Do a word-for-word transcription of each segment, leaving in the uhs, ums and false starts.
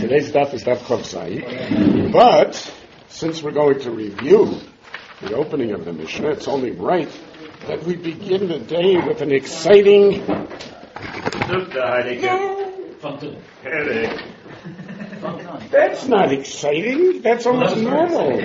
Today's daf is daf Chav Zayin. But since we're going to review the opening of the Mishnah, it's only right that we begin the day with an exciting. That's not exciting. That's almost normal.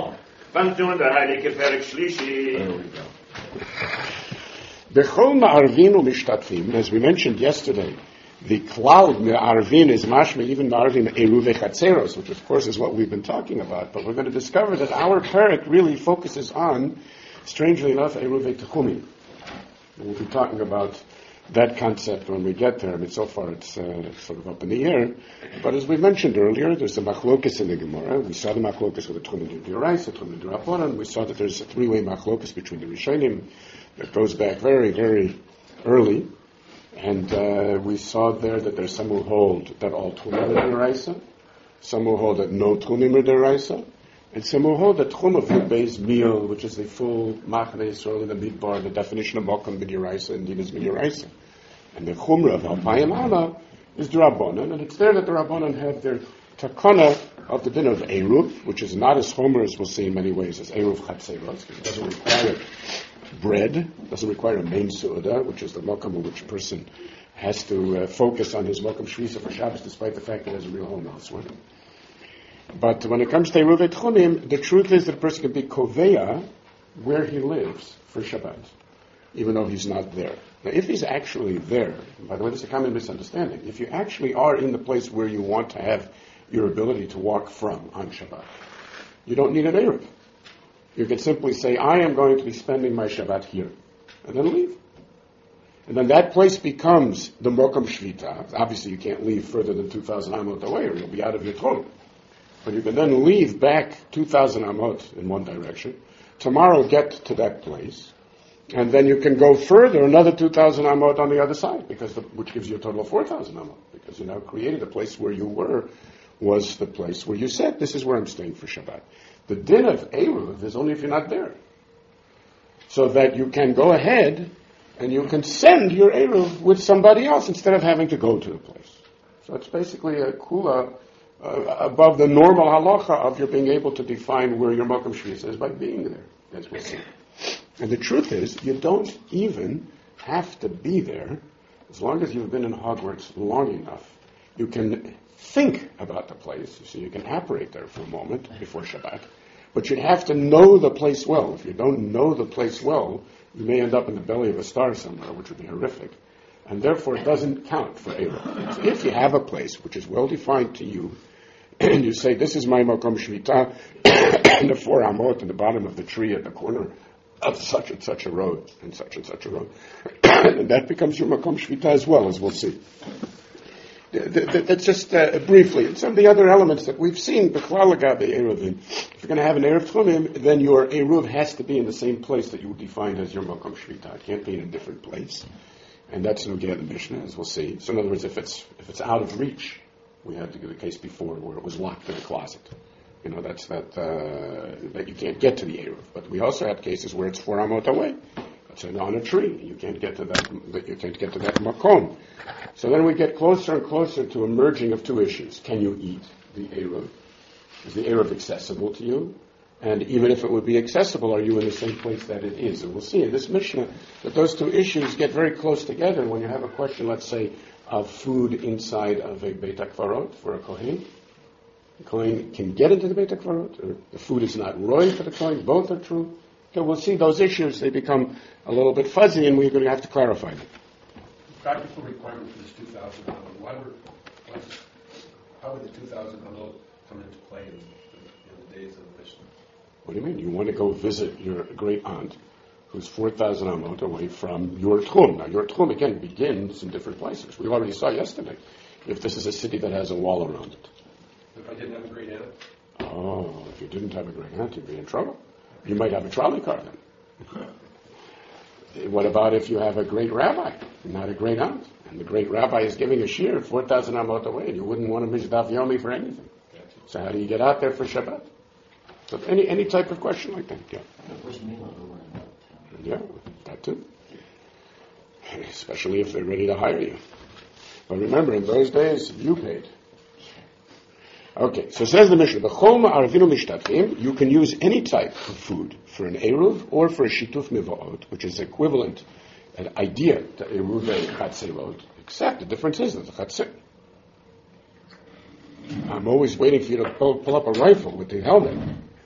Bechol ma'arvin u'mishtatfim, as we mentioned yesterday, the cloud ma'arvin is mashma even ma'arvin eruv chatzeros, which of course is what we've been talking about. But we're going to discover that our parak really focuses on, strangely enough, eruv techumim. We'll be talking about that concept when we get there. I mean, so far it's uh, sort of up in the air. But as we mentioned earlier, there's a machlokus in the Gemara. We saw the machlokus with the Tchumen d'Oraisa, Tchumen d'Rabbanan. We saw that there's a three-way machlokus between the Rishonim that goes back very, very early. And uh, we saw there that there's some who hold that all Tchumen are d'Oraisa, some who hold that no Tchumen are d'Oraisa, and some who hold that Tchum of Beis Meal, which is the full Machnei Yisrael in the Midbar, the definition of Mokum b'Diraisa and Din is b'Diraisa. And the Chumra of Alpayim Ala is the Rabbanan, and it's there that the Rabbanan have their takana of the din of Eruv, which is not as Chomer as we'll see in many ways as Eruv Chatzeros, because it doesn't require bread, doesn't require a main Su'udah, which is the Mokum in which a person has to uh, focus on his Mokum Shvisa for Shabbos, despite the fact that he has a real home elsewhere. But when it comes to Eruv Tchunim, the truth is that a person can be Koveya where he lives for Shabbat, even though he's not there. Now, if he's actually there, by the way, this is a common misunderstanding, if you actually are in the place where you want to have your ability to walk from on Shabbat, you don't need an Eruv. You can simply say, I am going to be spending my Shabbat here, and then leave. And then that place becomes the Mokum Shvita. Obviously, you can't leave further than two thousand amot away, or you'll be out of your Tchum. But you can then leave back two thousand amot in one direction, tomorrow get to that place, and then you can go further another two thousand amot on the other side, because the, which gives you a total of four thousand amot, because you now created the place where you were was the place where you said, this is where I'm staying for Shabbat. The din of Eruv is only if you're not there. So that you can go ahead and you can send your Eruv with somebody else instead of having to go to the place. So it's basically a kula uh, above the normal halacha of your being able to define where your Mokum Shvisa is by being there, as we'll see. And the truth is, you don't even have to be there. As long as you've been in Hogwarts long enough, you can think about the place, so you can apparate there for a moment before Shabbat. But you have to know the place well. If you don't know the place well, you may end up in the belly of a star somewhere, which would be horrific. And therefore, it doesn't count for Eruv. So if you have a place which is well defined to you, and you say, this is my Mokom Shvita, and the four amot in the bottom of the tree at the corner of such and such a road, and such and such a road, and that becomes your Mokom Shvita as well, as we'll see. That's just uh, briefly. And some of the other elements that we've seen, B'chlal Lagabe Eruvin. If you're going to have an Eruv Tchumim, then your Eruv has to be in the same place that you define as your Mokom Shvita. It can't be in a different place. And that's in the Mishnah, as we'll see. So in other words, if it's if it's out of reach, we had to give the case before where it was locked in a closet. You know, that's that uh, that you can't get to the Eruv. But we also had cases where it's four amot away. It's on a tree. You can't get to that. That you can't get to that makom. So then we get closer and closer to a merging of two issues. Can you eat the Eruv? Is the Eruv accessible to you? And even if it would be accessible, are you in the same place that it is? And we'll see in this Mishnah that those two issues get very close together. When you have a question, let's say, of food inside of a Beit HaKvarot for a Kohen, the Kohen can get into the Beit HaKvarot, or the food is not roy for the Kohen. Both are true. So we'll see those issues. They become a little bit fuzzy, and we're going to have to clarify them. Practical requirement for this two thousand amot. Why were, how would the two thousand amot come into play in, in the days of the Mishnah? What do you mean? You want to go visit your great aunt, who's four thousand amot away from your Tchum. Now, your Tchum, again, begins in different places. We already saw yesterday, if this is a city that has a wall around it. If I didn't have a great aunt? Oh, if you didn't have a great aunt, you'd be in trouble. You might have a trolley car then. What about if you have a great rabbi, not a great aunt, and the great rabbi is giving a shir four thousand amot away, and you wouldn't want to mishdaf yomi for anything? So how do you get out there for Shabbat? So any any type of question like that, yeah. Yeah, that too. Especially if they're ready to hire you. But remember, in those days, you paid. Okay, so says the Mishnah, B'chol ma'arvinu mishtatfim, you can use any type of food for an eruv or for a shituf mivaot, which is equivalent, an idea to eruvei chatzerot, except the difference is that the chatzer. I'm always waiting for you to pull, pull up a rifle with the helmet.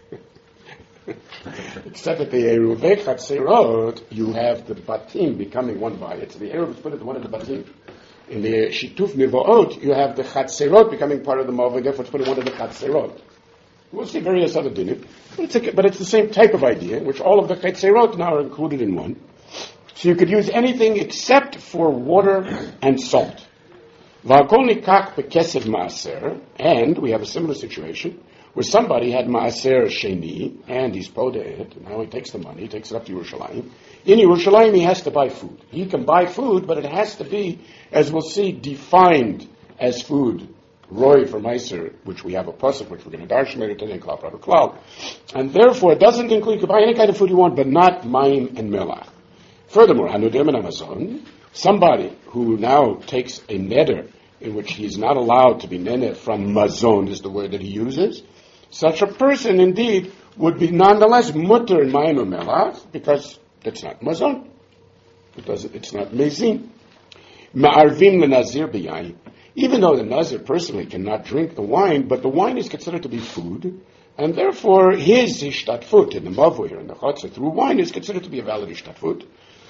Except that the eruvei chatzerot, you have the batim becoming one by it. So the eruv is put into one of the batim. In the Shituf Mivo'ot, you have the Chatzerot becoming part of the Mavoi, therefore it's put in one of the Chatzerot. We'll see various other dinim, but it's, a, but it's the same type of idea, in which all of the Chatzerot now are included in one. So you could use anything except for water and salt. V'akol nikach bekesef ma'aser, and we have a similar situation, where somebody had ma'aser sheni, and he's podeh, and now he takes the money, he takes it up to Yerushalayim. In Yerushalayim, he has to buy food. He can buy food, but it has to be, as we'll see, defined as food. Roy for Meiser, which we have a pasuk, which we're going to darshan later today, Klal Rabbi Klal. And therefore, it doesn't include, you can buy any kind of food you want, but not mayim and melach. Furthermore, hanudim and amazon, somebody who now takes a neder, in which he is not allowed to be neder from mazon, is the word that he uses, such a person, indeed, would be nonetheless mutter in mayim and melach, because it's not mazon. It doesn't, it's not mezin. Ma'arvim l'nazir b'yayin. Even though the nazir personally cannot drink the wine, but the wine is considered to be food, and therefore his ishtatfut in the mavui or in the chatzah through wine is considered to be a valid ishtatfut.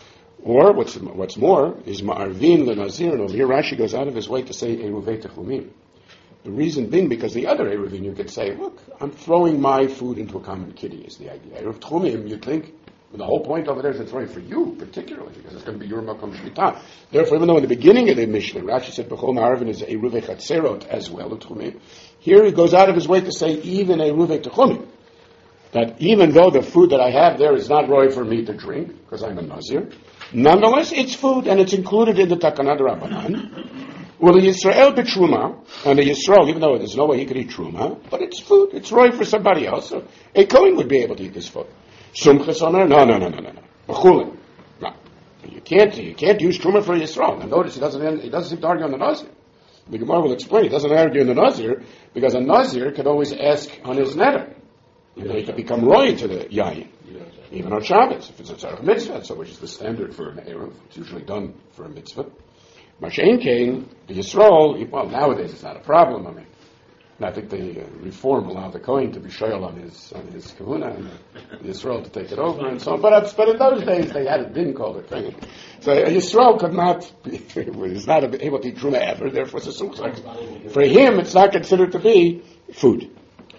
Or what's what's more is ma'arvim l'nazir, and over here Rashi goes out of his way to say eruvei techumim. The reason being because the other eruvin you could say, look, I'm throwing my food into a common kitty is the idea. Eruv techumim, you think. The whole point over there is it's right for you, particularly, because it's going to be your makom shmita. Therefore, even though in the beginning of the Mishnah, Rashi said, B'chol ma'arvin is eruvei chatzerot as well, utchumim. Here he goes out of his way to say, even eruvei techumim. That even though the food that I have there is not right for me to drink, because I'm a nazir, nonetheless, it's food, and it's included in the Takanah Rabbanan. Well, the Yisrael b'truma, and the Yisrael, even though there's no way he could eat truma, but it's food, it's right for somebody else, so a Kohen would be able to eat this food. Sumchas Omer? No, no, no, no, no, no. B'chulin. No. You can't, you can't use Truma for Yisrael. Now notice he doesn't, he doesn't seem to argue on the Nazir. The Gemara will explain, he doesn't argue on the Nazir, because a Nazir can always ask on his neder. You know, he can become roy to the Yayin. Even on Shabbos, if it's a tzarech mitzvah, so which is the standard for an Eruv. It's usually done for a mitzvah. Mashen Kain, the Yisrael, well, nowadays it's not a problem, I mean. And I think the uh, reform allowed the Kohen to be shoyal on his on his kahuna and the Yisrael to take it over and so on. But, but in those days they had a din called a Kohen. So a Yisrael could not be, was not able to eat truma ever, therefore it's a sumchak. For him it's not considered to be food.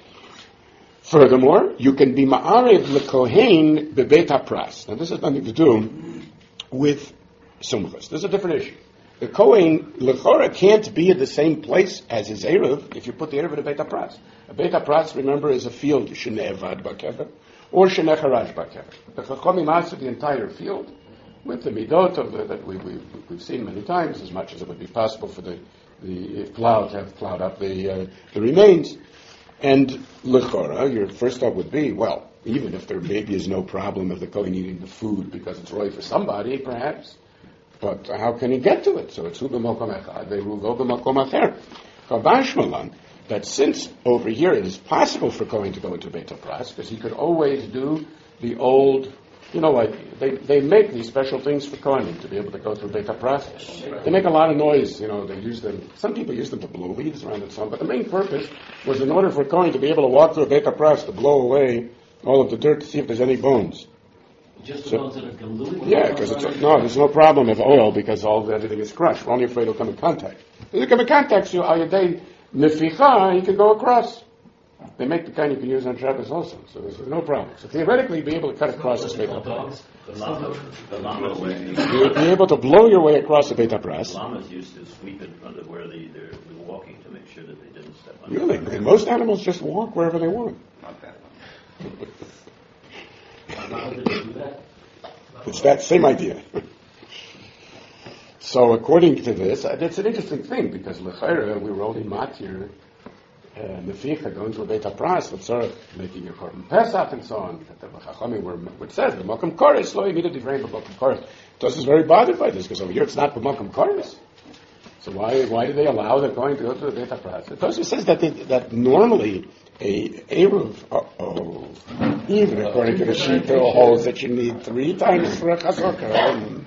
Furthermore, you can be ma'arev lekohen bebeit hapras. Now this has nothing to do with sumchas. This is a different issue. The Kohen, Lechora, can't be at the same place as his Eruv if you put the Eruv in a Beit HaPras. A Beit HaPras, remember, is a field, Shnei Evad Bakever, or Shnei Charaj Bakever. The Chachomim master the entire field with the Midot of the, that we, we, we've seen many times, as much as it would be possible for the, the plow to have plowed up the, uh, the remains. And Lechora, your first thought would be, well, even if there maybe is no problem of the Kohen eating the food because it's right for somebody, perhaps, but how can he get to it? So it's hu b'makom echad, ve'ruvo b'makom acher. Kabashmalan, that since over here it is possible for Kohen to go into Beit HaPras, because he could always do the old, you know, like they, they make these special things for Kohanim to be able to go through Beit HaPras. They make a lot of noise, you know, they use them, some people use them to blow leaves around and so on, but the main purpose was in order for Kohen to be able to walk through Beit HaPras to blow away all of the dirt to see if there's any bones. Just the so, ones that are glued? Yeah, because it's no, there's no problem of oil because all everything is crushed. We're only afraid it'll come in contact. If it come in contact, you al yaday neficha, you can go across. They make the kind you can use on Shabbos also, so there's no problem. So theoretically, you'd be able to cut across this Beit HaPras. You'd be able to blow your way across the Beit HaPras. Llamas used to sweep in front of where they, they're walking to make sure that they didn't step on. Really? And most animals just walk wherever they want. Not that one. It's that same idea. So according to this, uh, it's an interesting thing because l'chayra we were only matir neficha going to a Beit HaPras, let's sort of making a korban Pesach and so on. That the Chachamim were, which says the Makom Koris lo immediately drain the Makom Koris. Tos is very bothered by this because over here it's not the Makom Koris. So why why do they allow the Kohen to go to the Beit HaPras? The Tosfos says that they, that normally a Eruv, uh-oh, even according to the Shita, holds that you need three times for a Chazaka.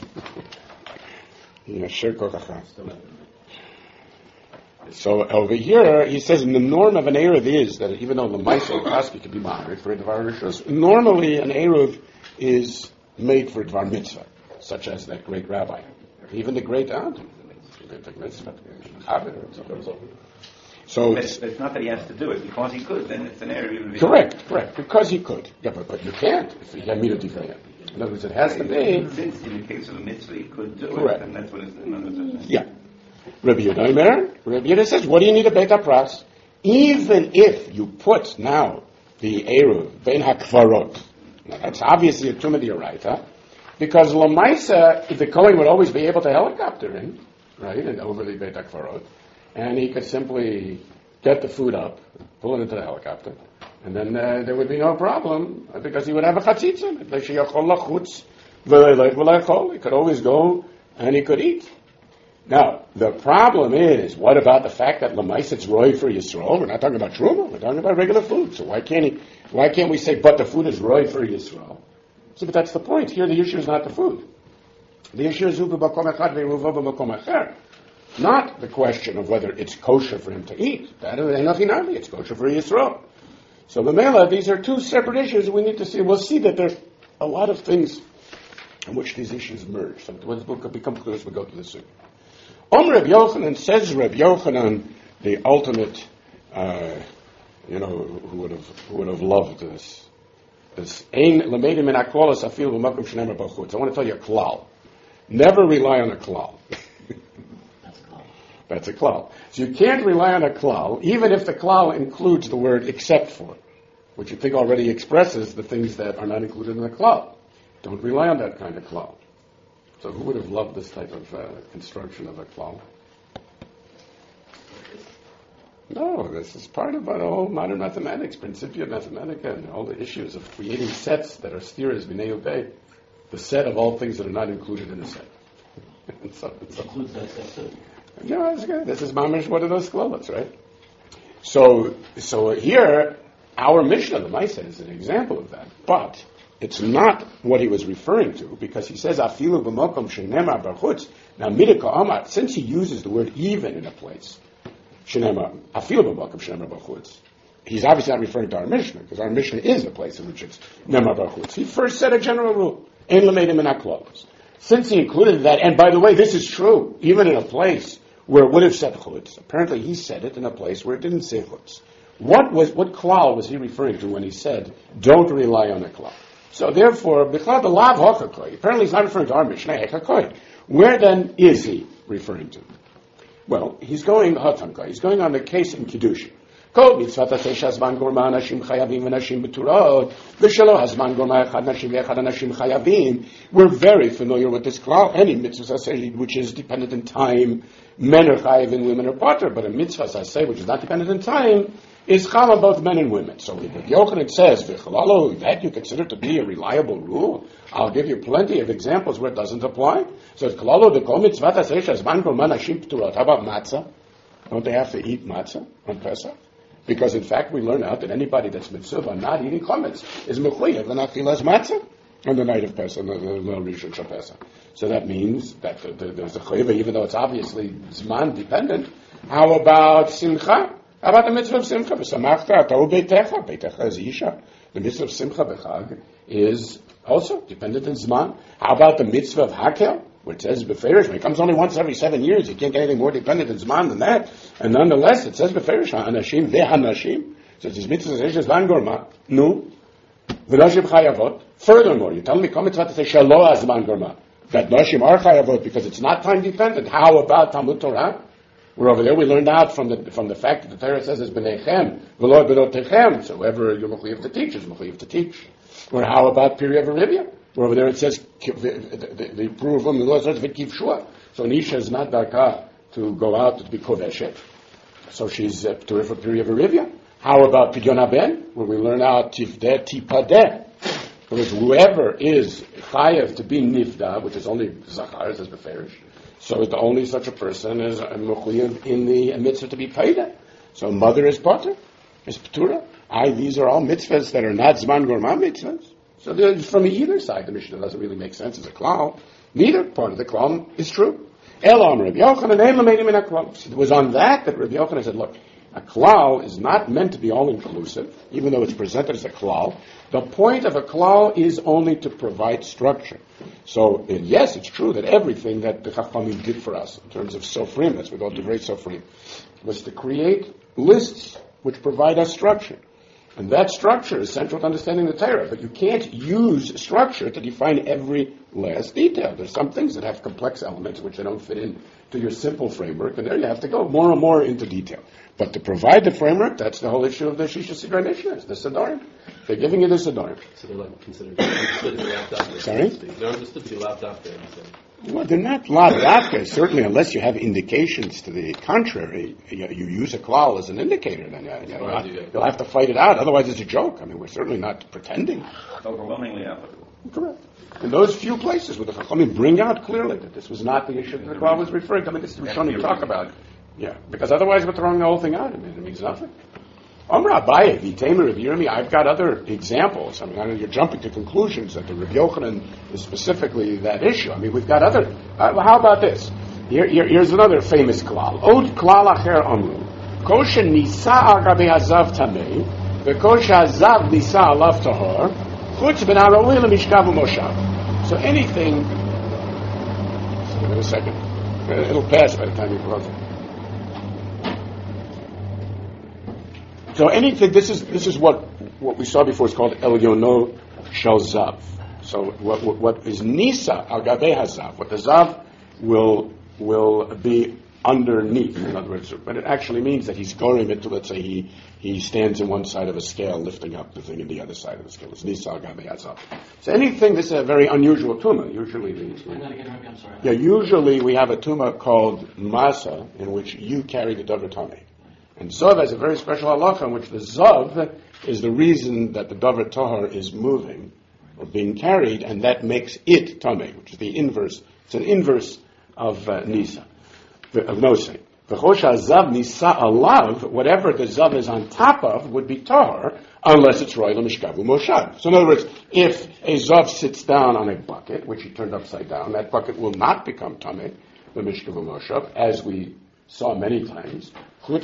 So over here, he says, the norm of an Eruv is that even though the Maisa and Kaski can be married for a Dvar Rishos, normally an Eruv is made for Dvar Mitzvah, such as that great rabbi. Even the great aunt. So it's, it's not that he has to do it because he could. Then it's an Eruv. Correct, correct. Because he could. Yeah, but, but you can't if you have Midah Tifayah. In other words, it has to be. Since in the case of a mitzvah he could do correct. it, and that's what it's. In yeah. Rabbi Yehuda Omer, Rabbi Yehuda says, what do you need a Beit HaPras? Even if you put now the Eruv bein hakvarot, now that's obviously a tumah d'oraita, because Lamaisa, the Kohen would always be able to helicopter in, right, and over the Beit HaKvarot, and he could simply get the food up, pull it into the helicopter, and then uh, there would be no problem, uh, because he would have a chatzitza. He could always go and he could eat. Now, the problem is, what about the fact that Lamaisa it's roy for Yisrael? We're not talking about truma, we're talking about regular food. So why can't he, why can't we say, but the food is roy for Yisrael? So, but that's the point. Here, the issue is not the food. The issue is not the question of whether it's kosher for him to eat. That ain't nothing on me. It's kosher for Yisrael. So, the Mela, these are two separate issues we need to see. We'll see that there's a lot of things in which these issues merge. So, when the book becomes clear as we go to the suit. Om Reb Yochanan, says Reb Yochanan, the ultimate, uh, you know, who would have who would have loved this. This ein lemeidim min hakolos afil b'makom shenemer b'chutz. I want to tell you a klal. Never rely on a klal. That's a klal. That's a klal. So you can't rely on a klal, even if the klal includes the word except for, which you think already expresses the things that are not included in the klal. Don't rely on that kind of klal. So who would have loved this type of uh, construction of a klal? No, this is part of our whole modern mathematics, Principia Mathematica, and all the issues of creating sets that are steers b'nei ubei, the set of all things that are not included in the set. and so, and so. Includes that set too. No, that's good. This is mamish one of those klolas, right? So, so here, our Mishnah, the Maisa, is an example of that, but it's not what he was referring to, because he says, afilu b'mokom shenemar b'chutz. Now, midika amar, since he uses the word even in a place, shenemar, afilu b'mokom shenemar b'chutz, he's obviously not referring to our Mishnah, because our Mishnah is the place in which it's nemar b'chutz. He first said a general rule, ein l'meidim min haklolos. Since he included that, and by the way, this is true, even in a place where it would have said chutz, apparently he said it in a place where it didn't say chutz. What was, what klal was he referring to when he said, don't rely on a klal? So therefore, B'chlal the lav hachakoi. Apparently, he's not referring to our Mishnah hachakoi. Where then is he referring to? Well, he's going hatankai. He's going on the case in Kiddushin. Kol mitzvah taseh shazman gorma anashim chayavim v'nashim b'turot v'shelo hazman gorma echad nashim v'echad anashim chayavim. We're very familiar with this klal. Any mitzvah taseh which is dependent in time, men are chayavim, women are potter. But a mitzvah taseh which is not dependent in time is chal on both men and women. So if Yochanan says, V'chalalo, that you consider to be a reliable rule, I'll give you plenty of examples where it doesn't apply. So it's Chalalo, the kol mitzvah taseh shazman gorma anashim b'turot. How about matzah? Don't they have to eat matzah on Pesach? Because in fact we learn out that anybody that's mitzvah not eating chametz is mechuyev and achilas matzah on the night of Pesach, the Rishon Shal Pesach. So that means that the, the, there's a chayva, even though it's obviously zman dependent. How about simcha? How about the mitzvah of simcha? V'samachta atau beitecha. Beitecha is isha. The mitzvah of simcha b'chag is also dependent in zman. How about the mitzvah of hakel? Where it says beferish, it comes only once every seven years. You can't get anything more dependent in Zman than that. And nonetheless, it says beferish, anashim, ve'hanashim. So it's mitzvah says Zman gorma. Nu. V'nashim chayavot. Furthermore, you tell me, come mitzvah to say shalo azman gorma. That nashim are chayavot because it's not time dependent. How about Talmud Torah? We're over there, we learned out from the from the fact that the Torah says it's b'neichem, v'lo b'notechem. So whoever you're mechuyev to teach is mechuyev to teach. Or how about Pirya V'Rivya? Where over there it says the, the, the approval, the law says v'kiv shua. So Nisha is not darka to go out to be koveshet. So she's uh, to refer Pirya V'Rivya. How about Pidyon HaBen? Where we learn out tifdeh tipadeh. Because whoever is chayev to be nifda, which is only zachar, says beferish. So the only such a person is mechuyev in the mitzvah to be paid. So mother is potter, is ptura. I, these are all mitzvahs that are not zman gorma mitzvahs. So from either side, the Mishnah doesn't really make sense as a klal. Neither part of the klal is true. Elam Rabbi Yochanan, ein l'meinim min haklal. It was on that that Rabbi Yochanan said, look, a klal is not meant to be all-inclusive, even though it's presented as a klal. The point of a klal is only to provide structure. So, uh, yes, it's true that everything that the Chachamim did for us, in terms of Sofrim, that's what all the great Sofrim, was to create lists which provide us structure. And that structure is central to understanding the Torah. But you can't use structure to define every last detail. There's some things that have complex elements which they don't fit in to your simple framework, and there you have to go more and more into detail. But to provide the framework, that's the whole issue of the Shisha Sidra Mishnah, the Sidorim. They're giving you the Sidorim. So they're like considered understood to be lapped after. Sorry? They're understood to be lapped after. Well, they're not lav certainly unless you have indications to the contrary. You, you use a klal as an indicator, then you, you, Right, you'll, yeah. you'll have to fight it out. Otherwise, it's a joke. I mean, we're certainly not pretending. Overwhelmingly applicable. Correct. In those few places where the Chachamim bring out clearly that this was not the issue that the klal was referring to. I mean, this is what we talk about. Yeah, because otherwise we're throwing the whole thing out. I mean, it means nothing. Amra Abaye, Vitamer of Yirmi, I've got other examples. I mean, I know you're jumping to conclusions that the Rabbi Yochanan is specifically that issue. I mean, we've got other. Uh, how about this? Here, here, here's another famous klal. Od klal acher amru. Kosher nisa al gabi hazav tamei, v'kosher hazav nisa alav tahor, chutz ben ha'ro'il l'mishkav u'moshav. So anything. So wait a second. It'll pass by the time you close it. So anything, this is this is what what we saw before. It's called Elyono Shel Zav. So what, what what is Nisa al Gabe Hazav? What the Zav will will be underneath. In other words, but it actually means that he's going into, let's say, he he stands in one side of a scale, lifting up the thing in the other side of the scale. It's Nisa al Gabe Hazav. So anything, this is a very unusual tumah. Usually, the, I'm sorry. yeah, usually we have a tumah called Masa, in which you carry the Dover Tameh. And Zav has a very special halacha in which the Zav is the reason that the Dover Tahor is moving or being carried, and that makes it Tameh, which is the inverse. It's an inverse of uh, Nisa, of Nosei. V'chosha Zav Nisa alav, whatever the Zav is on top of would be Tahor, unless it's Roy L'Mishkavu Moshav. So in other words, if a Zav sits down on a bucket, which he turned upside down, that bucket will not become Tameh, L'Mishkavu Moshav, as we saw many times. If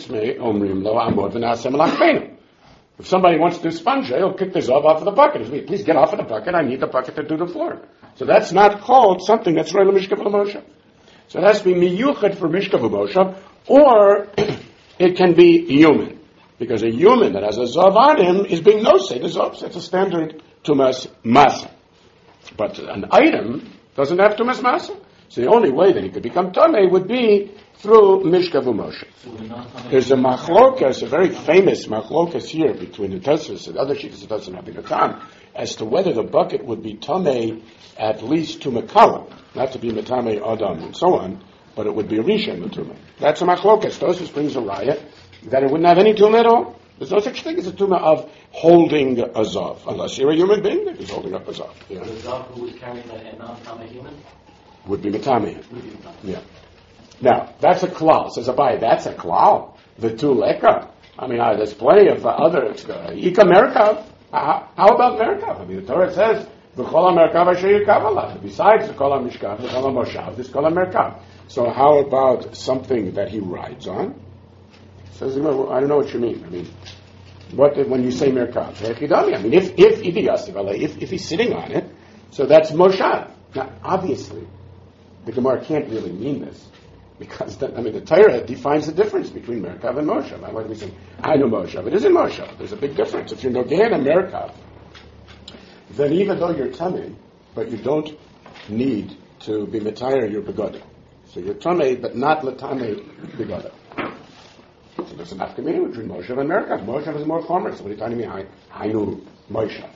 somebody wants to do sponge, he'll kick the Zav off of the bucket. He'll say, please get off of the bucket, I need the bucket to do the floor. So that's not called something that's Roy L'Mishkav L'Moshav. So it has to be miyuchad for Mishkav L'Moshav, or it can be human. Because a human that has a Zav on him is being nosei, the Zav. It's a standard tumas masa. But an item doesn't have tumas masa. So the only way that he could become Tameh would be through Mishkav U'Moshe. There's a machlokas, a very famous machlokas here between the Tosfos and other shittas that doesn't have the Gatan, as to whether the bucket would be Tameh at least to Mekalim, not to be Metameh Adam and so on, but it would be Rishon Metumeh. That's a machlokas. Tosfos brings a raya that it wouldn't have any tumah at all. There's no such thing as a tumah of holding a zav, unless you're a human being that is holding up a zav. You know? The Zav who was carrying a non-Tama human? Would be Metameh. Yeah. Now, that's a klal. Says Abai, that's a klal. The two leka. I mean, uh, there's plenty of uh, other. Uh, Ika Merkav. Uh, how about Merkav? I mean, the Torah says, V'chol Merkav asher yirkav alav. Besides the Kol HaMishkav, the Kol HaMoshav, this Kol HaMerkav. So how about something that he rides on? Says, well, I don't know what you mean. I mean, what when you say Merkav? I mean, if if if if he's sitting on it, so that's Moshav. Now, obviously, the Gemara can't really mean this. Because, the, I mean, the Torah defines the difference between Merkav and Moshav. Why do we say, I know Moshav? It isn't Moshav. There's a big difference. If you're Nogean and Merkav, then even though you're Tameh, but you don't need to be Metayr, you're Begodah. So you're Tameh, but not Latameh Begodah. So there's an afkamina between Moshav and Merkav. Moshav is more chomer. So what are you talking about? Hainu Moshav.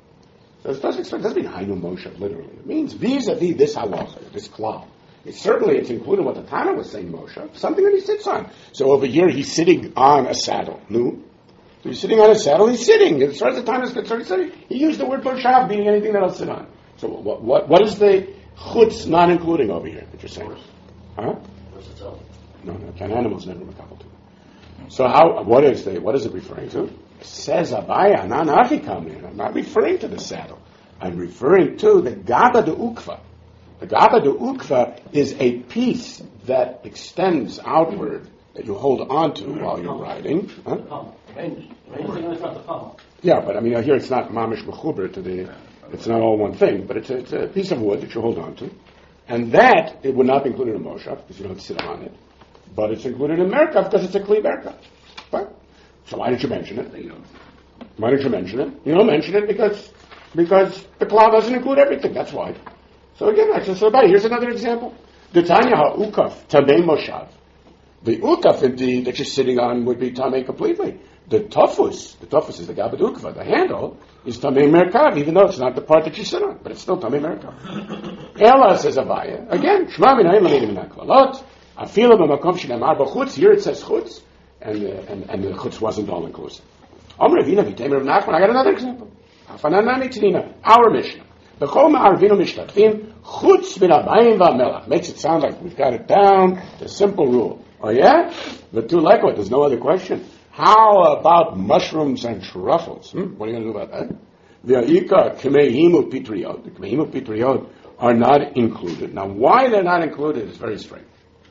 So it doesn't, it doesn't mean Hainu Moshav, literally. It means vis-a-vis this halacha, this klal. It's certainly, it's included what the Tana was saying, Moshe, something that he sits on. So over here, he's sitting on a saddle. No? So he's sitting on a saddle, he's sitting. As far as the Tana is concerned, he's sitting. He used the word Moshav, meaning anything that I'll sit on. So what, what, what is the chutz not including over here that you're saying? Huh? Verse itself. No, no, can animals never makabel tuma. So how? What is the? What is it referring to? Says Abaya, Nanachi Kamrin. I'm not referring to the saddle. I'm referring to the Gaba de Ukva. The Gaba de Ukva is a piece that extends outward that you hold on to while you're riding. Huh? The pommel. Range. Range is not the pommel. Yeah, but I mean, here it's not mamish mechuber to the, it's not all one thing, but it's a, it's a piece of wood that you hold on to. And that, it would not be included in Moshe, because you don't sit on it. But it's included in Merkav, because it's a Kli Merkav. Right? So why didn't you mention it? Why didn't you mention it? You don't mention it because, because the cloud doesn't include everything, that's why. So again, I just about here's another example. The Tanya ha'ukaf, tamei moshav. The ukaf, indeed, that you're sitting on would be tamei completely. The tofus, the tofus is the gabad ukva, the handle, is tamei merkav, even though it's not the part that you sit on, but it's still tamei merkav. Ela says Abaya, again, shma minayim l'neidim minakvalot, afilu b'makom shenamar b'chutz, here it says chutz, and, uh, and, and the chutz wasn't all-inclusive. Omer Ravina v'temer of Nachman, I got another example. Afananami Tzidina, our Mishnah. B'chol ma'arvinu mishtatfim, chutz min abayim v'amelach. Makes it sound like we've got it down, the simple rule. Oh yeah? But too likely, there's no other question. How about mushrooms and truffles? Hmm? What are you going to do about that? The Aika, Kmehimu Pitriot, the Kmehimu Pitriot are not included. Now, why they're not included is very strange.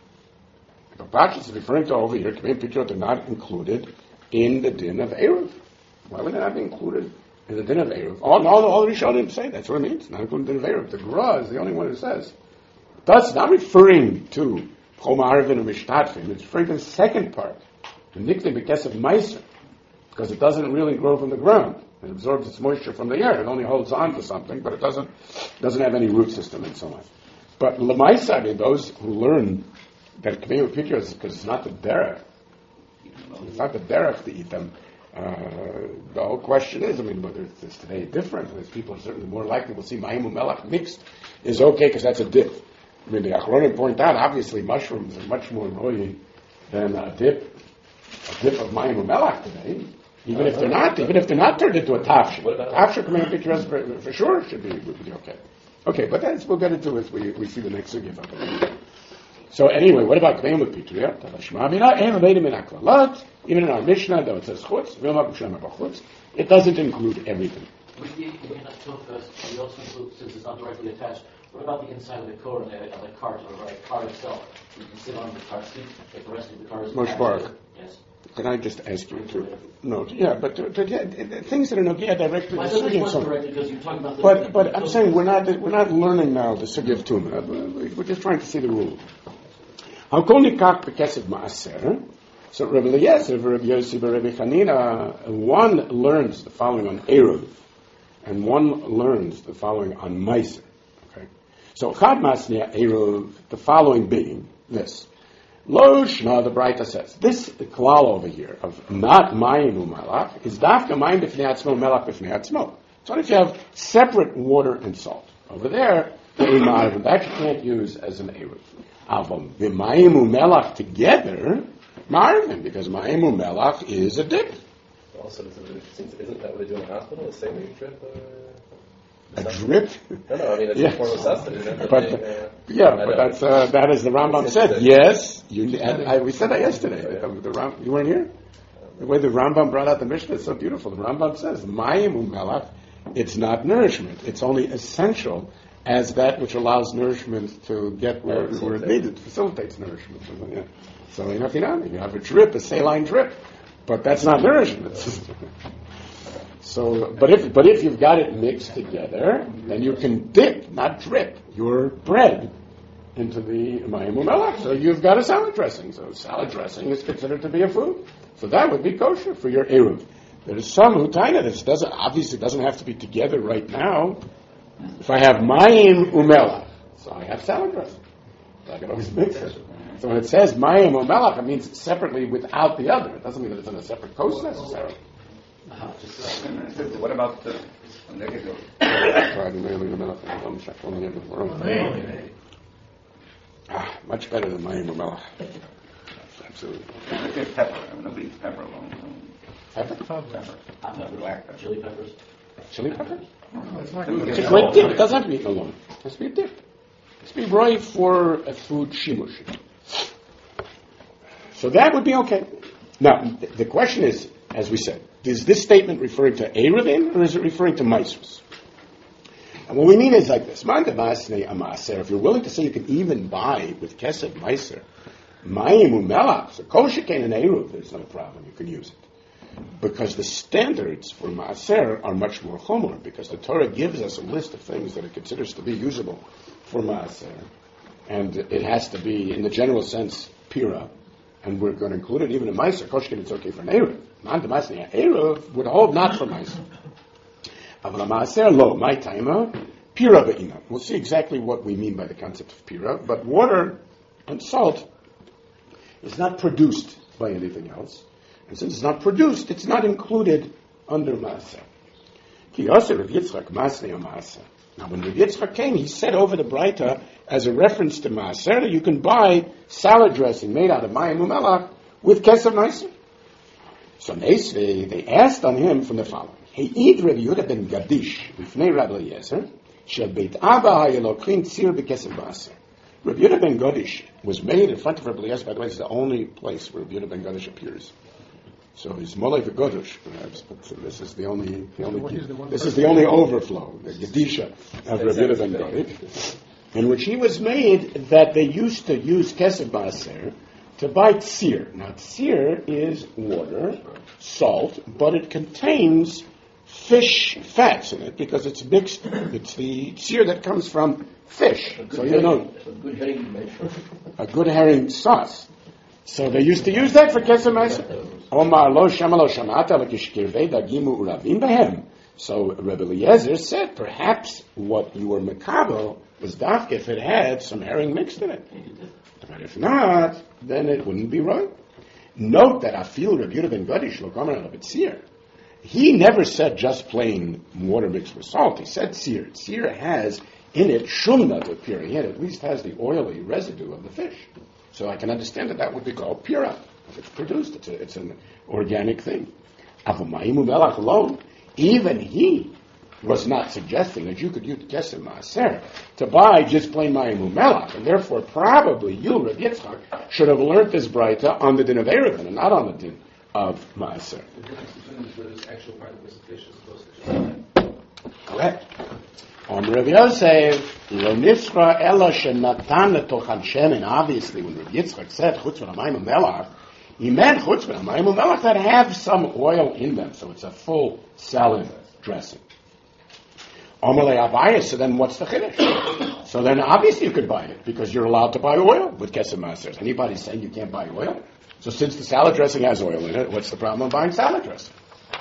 The Pashas is referring to over here, Kmehimu Pitriot are not included in the din of Eruv. Why would they not be included in the din of Eruv? All, all, all the Rishonim say that's what it means, not included in the din of Eruv. The Gra is the only one who says. That's not referring to Choma Arvin or Mishtatfim. It's referring to the second part. The nickname because of Meiser, because it doesn't really grow from the ground. It absorbs its moisture from the air. It only holds on to something, but it doesn't doesn't have any root system and so on. But Lamaisa, I mean, those who learn that Kmehu Pitya is because it's not the derech. It's not the derech to eat them. Uh, the whole question is, I mean, whether it's today different, there's people are certainly more likely will see Mayim Melach mixed is okay because that's a dip. I mean, the Achronim point out, obviously, mushrooms are much more annoying than a dip. A dip of mayim u'melach today, even if they're not, even if they're not turned into a tafsha. Tafsha coming up pictures for, for sure should be, would be okay. Okay, but that's we'll get into as we we see the next sugya. So anyway, what about kmeim u'pitria? Even in our Mishnah, though it says chutz, it doesn't include everything. We need to first. We also include, since it's not directly attached. What about the inside of the car, of the, of the cart, or the car itself? You can sit on the car seat, like the rest of the car is. Moshe Baruch. Yes. Can I just ask you to no? Yeah, but to, to, yeah, things that are not yeah, directly. Well, I said this was directly because you're talking about. The, but but I'm saying we're not we're not learning now the sugya of tumah. We're just trying to see the rule. How kol nikach b'kesed maaser? So Rabbi Eliezer, Rabbi Yossi, Rabbi Chanina, one learns the following on Eruv, and one learns the following on Meiser. Okay, so Chad Masnia Eruv, the following being this. Lo Shna, the Braita says, this klal over here of not mayim u'malach is dafka mayim b'fnei atzmo, melach b'fnei atzmo. So if you have separate water and salt over there, that you can't use as an eruv. Avam v'mayim u'melach together, marvin, because mayim u'melach is a dip. Also, isn't that what they do in the hospital? The same way you drip? Uh, a drip? No, no, I mean, it's yes. a form of sustenance. But, they, uh, yeah, but that's, uh, that is the Rambam said. Yes, you, and I, we said that yesterday. The, the Ram, you weren't here? The way the Rambam brought out the Mishnah is so beautiful. The Rambam says, Mayim u'melach, it's not nourishment. It's only essential as that which allows nourishment to get where, where it needed. Facilitates nourishment. Yeah. So, you know, you know, you have a drip, a saline drip. But that's not nourishment. So, but if but if you've got it mixed together, then you can dip, not drip, your bread into the mayim u'melach. So you've got a salad dressing. So salad dressing is considered to be a food. So that would be kosher for your eruv. There is some who taina this doesn't obviously doesn't have to be together right now. If I have mayim u'melach, so I have salad dressing. So I can always mix it. So when it says mayim u'melach, it means separately without the other. It doesn't mean that it's on a separate coast necessarily. Uh-huh. What about the negative? Ah, much better than mayim u'melach. Absolutely. Pepper. I mean, nobody eats pepper alone. Pepper? Pepper. Black pepper. Chili peppers. Chili peppers? No, it's It's a great dip. It doesn't have to be eaten alone. It has to be a dip. to be right for a food shimush. So that would be okay. Now, th- the question is, as we said, is this statement referring to Eruvin or is it referring to Maisrus? And what we mean is like this. If you're willing to say you can even buy with Kesed Meiser, Mayim Umelach, so Kol Shekain and Eruv, there's no problem, you can use it. Because the standards for Maaser are much more chomer, because the Torah gives us a list of things that it considers to be usable for Maaser. And it has to be, in the general sense, Pira. And we're going to include it even in Meiser. Kol Shekain, it's okay for an Eruv. Man, the Maaser, Eruv would hold not for Meiser. Aval Maaser lo, my timer, Pira be'ina. We'll see exactly what we mean by the concept of Pira, but water and salt is not produced by anything else. And since it's not produced, it's not included under Maaser. Ki yoseh Rav Yitzchak Masnei Maaser. Now when Rav Yitzchak came, he said over the Breita, as a reference to Maaser, that you can buy salad dressing made out of Mayim Umelach with Kesef Maaser. So Nesve, they asked on him from the following. He'id Rav Yehuda ben Gadish, Bifnei Rabbi Eliezer, Shel Beit Abba HaYelokhin Tzir B'Kesef Maaser. Rav Yehuda ben Gadish was made in front of Rabbi Eliezer. By the way, it's the only place where Rav Yehuda ben Gadish appears. So he's Molei v'Gadish, perhaps, but this is the only, the only this is the only overflow, the Gedisha of Rav Yehuda ben Gadish, in which he was made that they used to use Kesef Maaser to buy tzir. Now, tzir is water, salt, but it contains fish fats in it because it's mixed. It's the tzir that comes from fish. So you know, a good herring, a good herring sauce. So they used to use that for Kesef Maaser. Omar lo shama lo shamata l'kishkirvei dagimu uravim behem. So Rebbe Eliezer said, perhaps what you were mekabel was dafke if it had some herring mixed in it. But if not, then it wouldn't be right. Note that Afil Rav Yehuda ben Gadish lo kamer alav tzir. He never said just plain water mixed with salt. He said tzir. Tzir has in it shumna to pira. It at least has the oily residue of the fish. So I can understand that that would be called pira. If it's produced, it's, a, it's an organic thing. Avomayim umelach alone, even he was not suggesting that you could use Kesef Maaser to buy just plain mayim umelach, and therefore probably you, Rav Yitzchak, should have learned this Breita on the din of Eruvin and not on the din of Maaser. The difference between the actual participation as opposed to Correct. On Rav Yosef, lo nifra ela shenatan letochad shemen. Obviously, when Rav Yitzchak said chutz v'hamayim umelach, he meant chutz v'hamayim umelach that have some oil in them, so it's a full salad dressing. Omelei Abayis, so then what's the chiddush? So then obviously you could buy it, because you're allowed to buy oil with Kesef Maaser. Is anybody saying you can't buy oil? So since the salad dressing has oil in it, what's the problem of buying salad dressing?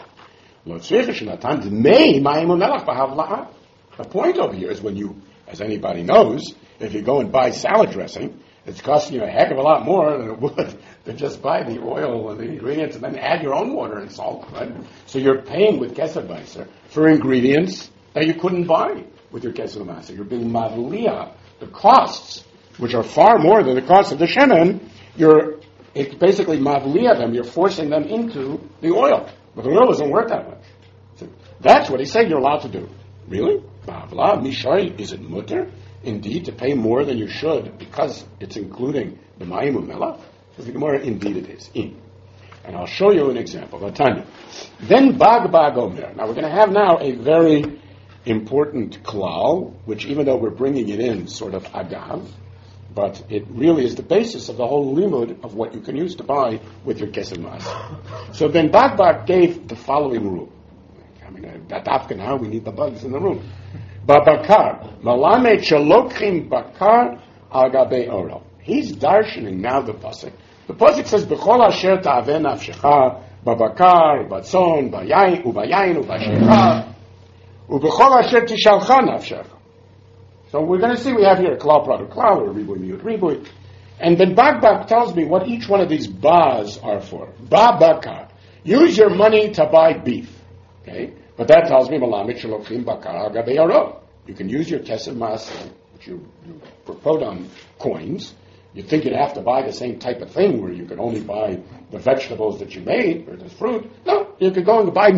The point over here is when you, as anybody knows, if you go and buy salad dressing, it's costing you a heck of a lot more than it would to just buy the oil and the ingredients and then add your own water and salt, right? So you're paying with Kesef Maaser for ingredients that you couldn't buy with your Kesef Maaser. You're being mavliya, the costs, which are far more than the cost of the shemen, you're it's basically mavliya them, you're forcing them into the oil. But the oil doesn't work that much. So that's what he said you're allowed to do. Really? Mavla, Mishai, is it mutter? Indeed, to pay more than you should because it's including the Mayim Umelach? So the Gemara, indeed it is. In. And I'll show you an example. Latanya. Then Bag Bag Omer. Now we're going to have now a very important klal, which even though we're bringing it in sort of agav, but it really is the basis of the whole limud of what you can use to buy with your Kesef Maaser. So then Bag Bag gave the following rule. I mean, that after now we need the bugs in the room. Babakar, malamed shalokchim bakar al gabe oro. He's darshaning now the pasuk. The pasuk says, "B'chol asher ta'aveh nafshecha babakar batzon bayayin ubayayin ubashecha ub'chol asher tishalcha nafshecha." So we're going to see we have here a klal product klal or a ribui miut ribui, and then Bagbag tells me what each one of these bas are for. Babakar, use your money to buy beef. Okay, but that tells me malamet shalokchim bakar al gabe oro. You can use your Kesef Maaser, which you, you quote on coins. You think you'd have to buy the same type of thing where you could only buy the vegetables that you made or the fruit. No, you could go and buy meat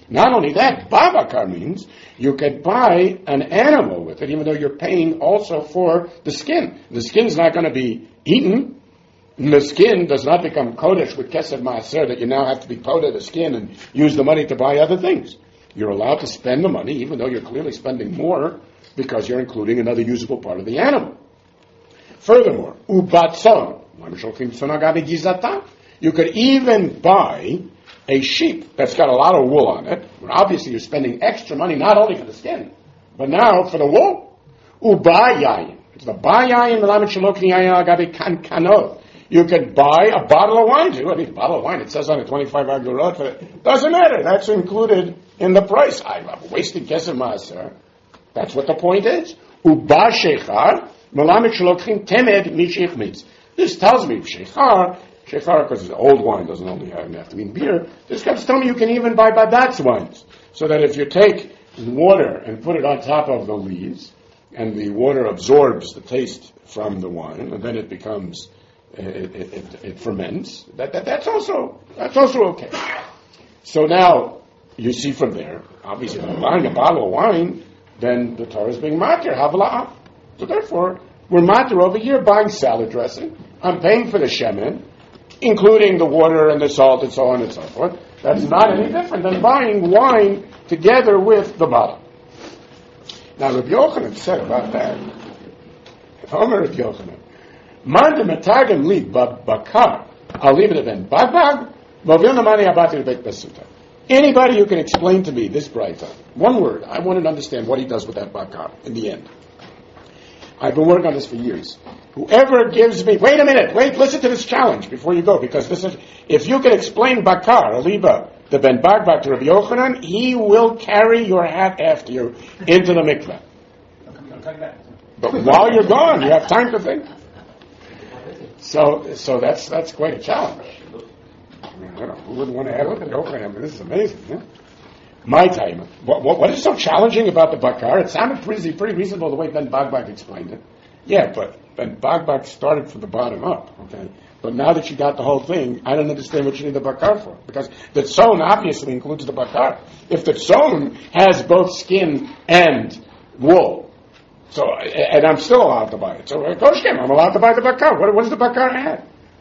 Not only that, babakar means you could buy an animal with it, even though you're paying also for the skin. The skin's not going to be eaten. The skin does not become kodesh with kesed maaser, that you now have to be powder the skin and use the money to buy other things. You're allowed to spend the money, even though you're clearly spending more, because you're including another usable part of the animal. Furthermore, ubatzon, you could even buy a sheep that's got a lot of wool on it. Obviously, you're spending extra money not only for the skin, but now for the wool. Ubayayin. It's the bayayin melamed shalokni yayin agabi kan kanot. You could buy a bottle of wine too. I mean, a bottle of wine, it says on it twenty-five agorot for it. Doesn't matter. That's included in the price. I'm wasting kesef maaser. That's what the point is. Uba shechar, melamed shalokhin temed mishich means. This tells me shechar, shechar because it's old wine, doesn't only have, have to mean beer. This guy tells me you can even buy badatz wines. So that if you take water and put it on top of the leaves, and the water absorbs the taste from the wine, and then it becomes It, it, it, it ferments. That, that that's also that's also okay. So now you see from there, obviously, if I'm buying a bottle of wine, then the Torah is being matir havla. So therefore, we're matir over here buying salad dressing. I'm paying for the shemen, including the water and the salt and so on and so forth. That's not any different than buying wine together with the bottle. Now, Rabbi Yochanan said about that. Omer Rabbi Yochanan. Man de metagem li bakar, I'll leave it at then. Bagbag, movil namani abati beit besuta. Anybody who can explain to me this braita, one word, I want to understand what he does with that bakar in the end. I've been working on this for years. Whoever gives me, wait a minute, wait, listen to this challenge before you go, because this is, if you can explain bakar, aliba, the ben bagbag to Rabbi Yochanan, he will carry your hat after you into the mikveh. But while you're gone, you have time to think. So, so that's that's quite a challenge. I mean, you know, who wouldn't want to have it? I mean, this is amazing. Yeah? My time. What, what, what is so challenging about the bakar? It sounded pretty pretty reasonable the way Ben Bagbag explained it. Yeah, but Ben Bagbag started from the bottom up. Okay, but now that you got the whole thing, I don't understand what you need the bakar for, because the tzon obviously includes the bakar. If the tzon has both skin and wool. So, and I'm still allowed to buy it. So, Koshkim, I'm allowed to buy the bakar. What, what does the bakar add?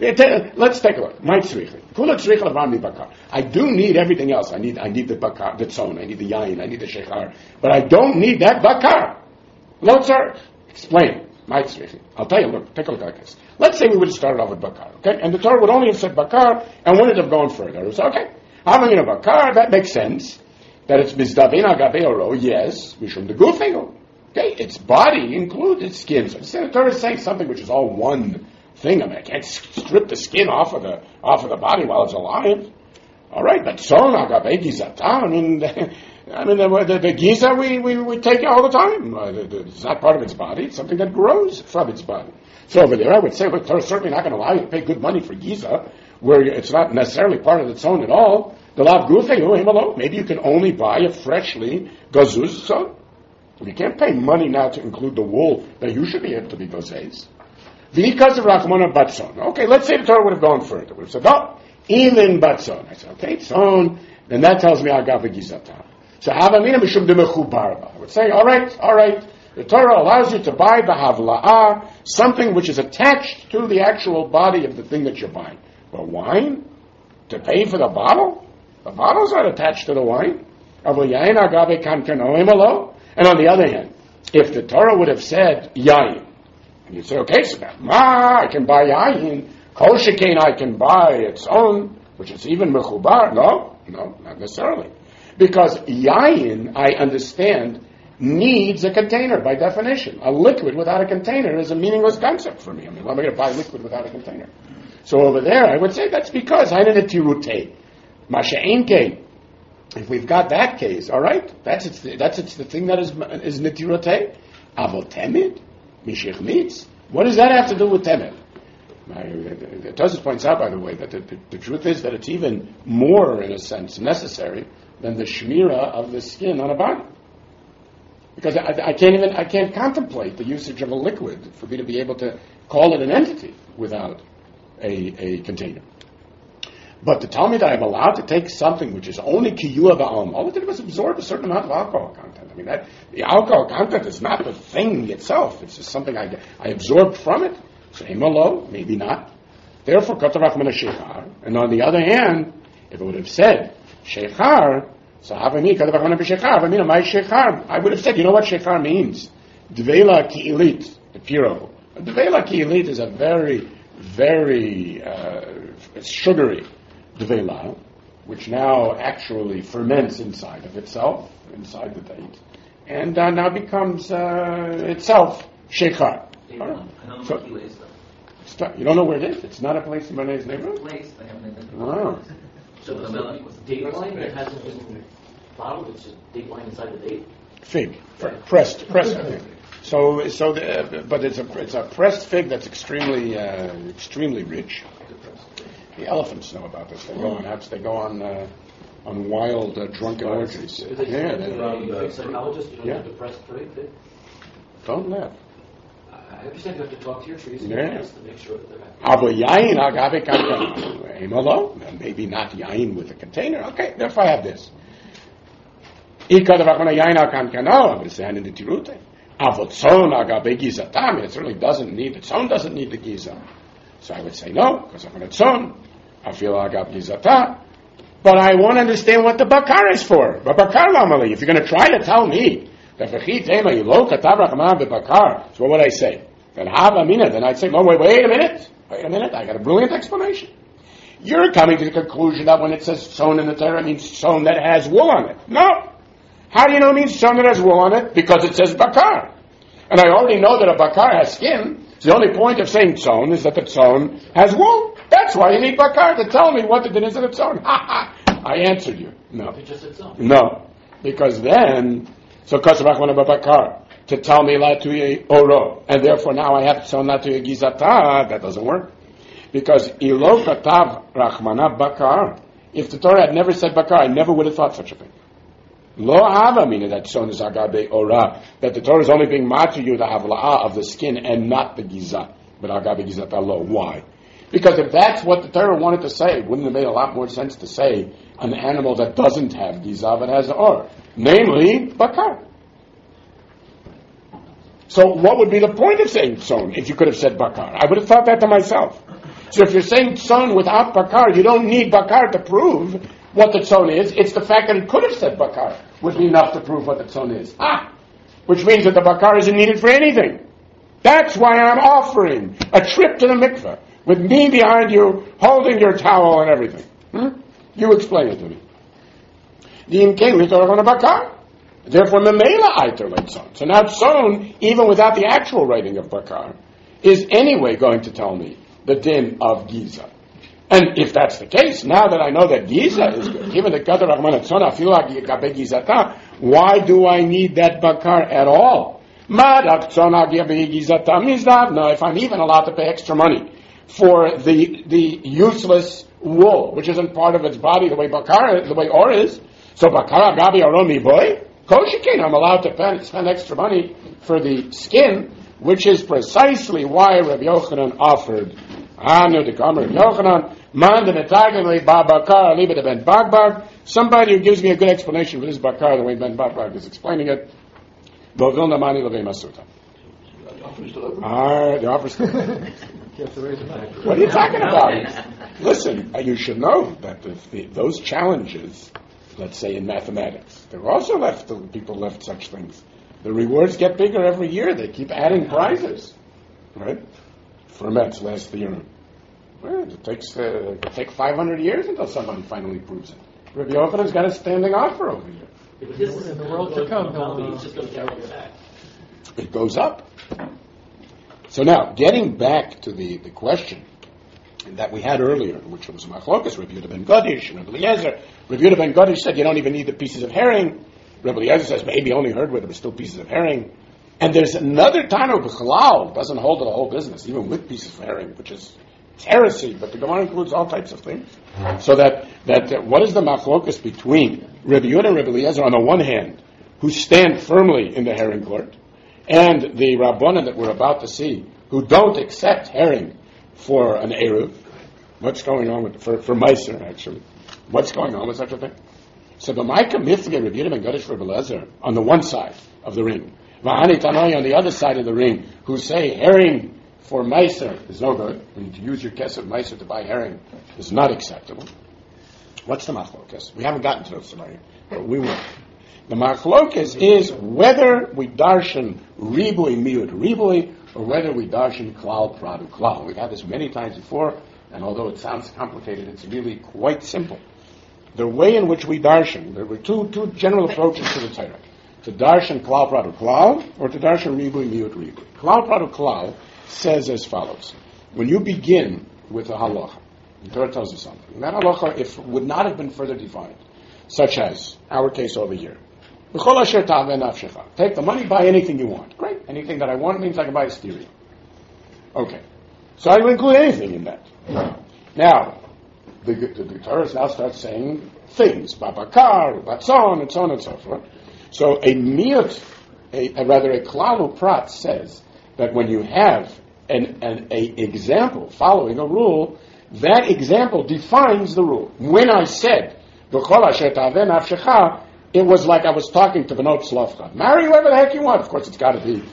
Let's take a look. My tzricha. Kula tzricha l'vami bakar. I do need everything else. I need, I need the bakar, the tzon. I need the yayin. I need the shechar. But I don't need that bakar. Lotzar, explain. My tzricha. I'll tell you, look, take a look at this. Let's say we would have started off with bakar, okay? And the Torah would only have said bakar and wouldn't have gone further. It was, okay, I'm going to bakar. That makes sense. That it's mizdavin agabe oro. Yes, mishum de gufego. Okay, its body includes its skin. So the Torah is saying something which is all one thing. I mean, I can't strip the skin off of the off of the body while it's alive. All right, but so agabe gizata. I mean, I mean the, the, the giza we, we, we take all the time. Uh, the, the, it's not part of its body. It's something that grows from its body. So over there, I would say, look, Torah's certainly not going to allow you to pay good money for giza, where it's not necessarily part of its own at all. The lav gufei, maybe you can only buy a freshly gazuz son. You can't pay money now to include the wool that you should be able to be gozes. Because of Rachmana Batzon. Okay, let's say the Torah would have gone further. It would have said, no, even Batzon. I said, okay, Tzon, then that tells me Agav Gizata. So Havamina Mishum de Mechubarba. I would say, all right, all right. The Torah allows you to buy the Havla'ah, something which is attached to the actual body of the thing that you're buying. But wine? To pay for the bottle? The bottle's not attached to the wine. Avayayin Agave Kankanoim alo. And on the other hand, if the Torah would have said yayin, and you'd say, okay, so now, ma, I can buy yayin, kol shekain I can buy its own, which is even mechubar. No, no, not necessarily. Because yayin, I understand, needs a container by definition. A liquid without a container is a meaningless concept for me. I mean, why am I going to buy liquid without a container? So over there, I would say that's because hainen tirutei, masha'in kein. If we've got that case, all right, that's it's the, that's it's the thing that is is netirotei. Avot temid, mishich mitz. What does that have to do with temid? The Tosfos points out, by the way, that the, the, the truth is that it's even more, in a sense, necessary than the shmira of the skin on a body. Because I, I can't even I can't contemplate the usage of a liquid for me to be able to call it an entity without a, a container. But to tell me that I'm allowed to take something which is only kiyua ba'alma, all it did was absorb a certain amount of alcohol content. I mean, that the alcohol content is not the thing itself. It's just something I, I absorbed from it. So imalo, maybe not. Therefore, katarach min sheikhar. And on the other hand, if it would have said sheikhar, so havami katarach min sheikhar, I mean, my sheikhar, I would have said, you know what sheikhar means? Dveila ki'ilit, the piro. Dveila ki'ilit is a very, very uh, sugary dveila, which now actually ferments inside of itself, inside the date, and uh, now becomes uh, itself sheikhar. So, you don't know where it is? It's not a place in Rene's neighborhood? Place, they have an Wow. So it's a date line that hasn't been bottled, it's just date line inside the date? Fig, pressed, pressed fig. So, so, the, but it's a it's a pressed fig that's extremely uh, extremely rich. The elephants know about this. They go on apps. They go on uh, on wild uh, drunken orgies. Is it Yeah, you they, know, you fix psychologist, you don't Yeah. have to press fig, fig? don't laugh. I understand you have to talk to your trees and Yeah. plants to make sure that they're happy. Avo yain agave kankan. Imalo, maybe not yain with a container. Okay, therefore I have this. Ika devachona yain al kankano. I'm going to say in the tirute. Avo tzon agave gizatam. It certainly doesn't need the tzon. Doesn't need the giza. So I would say no, because I'm going to tzon. I feel agave gizata. But I want to understand what the bakar is for. But bakar lamali. If you're going to try to tell me that v'chi tema yilo katav rachman b'bakar, so what would I say? Then hava mina. Then I'd say, no, wait, wait a minute. Wait a minute. I got a brilliant explanation. You're coming to the conclusion that when it says sewn in the Torah, it means sewn that has wool on it. No. How do you know it means sewn that has wool on it? Because it says bakar. And I already know that a bakar has skin. So the only point of saying sewn is that the sewn has wool. That's why you need bakar, to tell me what the din is of the sewn. Ha ha. I answered you. No. It just said so. No. Because then, so kasavach wana bakar, to tell me la tuye oro, and therefore now I have sewn la tuye gizata, that doesn't work. Because ilo katav rachmana bakar, if the Torah had never said bakar, I never would have thought such a thing. Lo hava, meaning that son is agabe ora, that the Torah is only being matu you the havla'ah of the skin and not the giza, but agabe gizata lo. Why? Because if that's what the Torah wanted to say, wouldn't it have made a lot more sense to say an animal that doesn't have giza but has or, namely bakar. So what would be the point of saying son if you could have said bakar? I would have thought that to myself. So if you're saying son without bakar, you don't need bakar to prove what the tzon is. It's the fact that it could have said bakar would be enough to prove what the tzon is. Ah! Which means that the bakar isn't needed for anything. That's why I'm offering a trip to the mikveh with me behind you, holding your towel and everything. Hmm? You explain it to me. The imkein litorah on a bakar. Therefore, memela aiter leitzon. So now tzon, even without the actual writing of bakar, is anyway going to tell me the din of giza. And if that's the case, now that I know that giza is good, given the gadol rachman tzon afilu gabe gizata, why do I need that bakar at all? Madak tzon gabe gizata mizdav. No, if I'm even allowed to pay extra money for the the useless wool, which isn't part of its body, the way bakar, the way or is, so bakar gabe aromi boy, koshikin, I'm allowed to pay, spend extra money for the skin, which is precisely why Rabbi Yochanan offered. Anu de Kamer Yochanan, man the Netagan ba bakar liba de ben bagbag. Somebody who gives me a good explanation for this bakar, the way Ben Bagbag is explaining it. Bovilna mani levei masuta. Ah, the offer's still. What are you talking about? Listen, you should know that the, the, those challenges, let's say in mathematics, they're also left. People left such things. The rewards get bigger every year. They keep adding prizes, right? For Metz last theorem. Well, it takes uh, it take five hundred years until somebody finally proves it. Rabbi Yochanan's got a standing offer over here. If this is in the world to come, it's just going to carry you back. It goes up. So now, getting back to the, the question that we had earlier, which was Machlokas, Rabbi Yehuda ben Godish, and Rabbi Eliezer. Rabbi Yehuda ben Godish said you don't even need the pieces of herring. Rabbi Eliezer says maybe only heard where there were still pieces of herring. And there's another Tano B'chalal, doesn't hold to the whole business, even with pieces of herring, which is heresy, but the Gemara includes all types of things. So that, that uh, what is the machlokas between Rabbi Yehuda and Rabbi Eliezer on the one hand, who stand firmly in the herring court, and the Rabbanan that we're about to see, who don't accept herring for an Eruv, What's going on with, for, for Meiser, actually? What's going on with such a thing? So the Maika Mithge, Rabbi Yehuda ben Gadish for Belezer, on the one side of the ring, Vahani Tanoi on the other side of the ring, who say herring for Meiser is no good. When you use your kesef Meiser to buy herring is not acceptable. What's the machlokas? We haven't gotten to those tonight, but we will. The machlokas is whether we darshan ribui miut ribui or whether we darshan klal pradu klal. We've had this many times before, and although it sounds complicated, it's really quite simple. The way in which we darshan, there were two two general approaches to the Torah: to darshan klal pradu klal or to darshan ribui miut ribui. Klal pradu klal says as follows: when you begin with a halacha, the Torah tells you something. And that halacha, if would not have been further defined, such as our case over here. Take the money, buy anything you want. Great. Anything that I want means I can buy a stereo. Okay. So I will include anything in that. Now, the, the, the Torah now starts saying things, babakar, batzon, and so on and so forth. So a miut, a, a rather a klal prat says that when you have an, an a example following a rule, that example defines the rule. When I said, it was like I was talking to Benot Slavcha. Marry whoever the heck you want. Of course, it's got to be.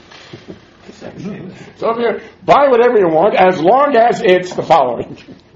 So if you buy whatever you want, as long as it's the following.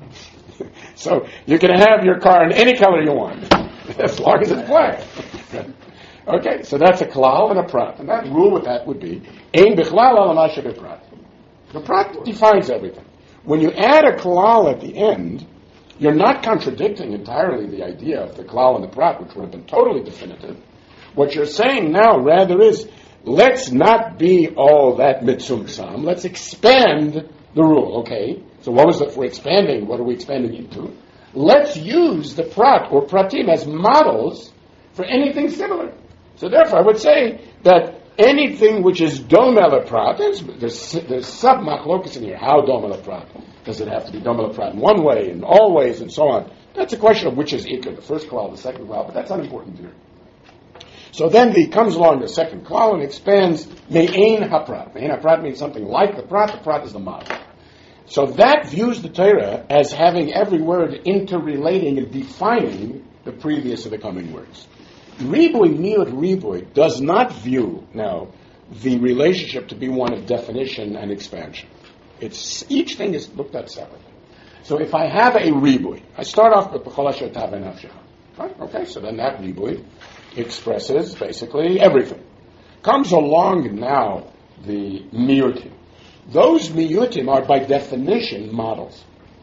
So you can have your car in any color you want, as long as it's black. Okay, so that's a klal and a prat. And that rule with that would be, ein bichlal al mashe beprat. The prat defines everything. When you add a klal at the end, you're not contradicting entirely the idea of the klal and the prat, which would have been totally definitive. What you're saying now rather is, let's not be all that mitzumtzam. Let's expand the rule, okay? So what was it for expanding? What are we expanding into? Let's use the prat or pratim as models for anything similar. So therefore I would say that anything which is domel prat, there's, there's, there's sub-machlokas in here. How domel prat? Does it have to be domel prat in one way and all ways and so on? That's a question of which is ikar, the first klal, the second klal, but that's unimportant here. So then he comes along the second klal and expands me'ein haprat. Me'ein haprat means something like the prat. The prat is the model. So that views the Torah as having every word interrelating and defining the previous of the coming words. Ribui miut ribui does not view now the relationship to be one of definition and expansion. It's each thing is looked at separately. So if I have a ribui, I start off with b'chol asher tav nafshecha. Right? Okay, so then that ribui expresses basically everything. Comes along now the miutim. Those miyutim are by definition models.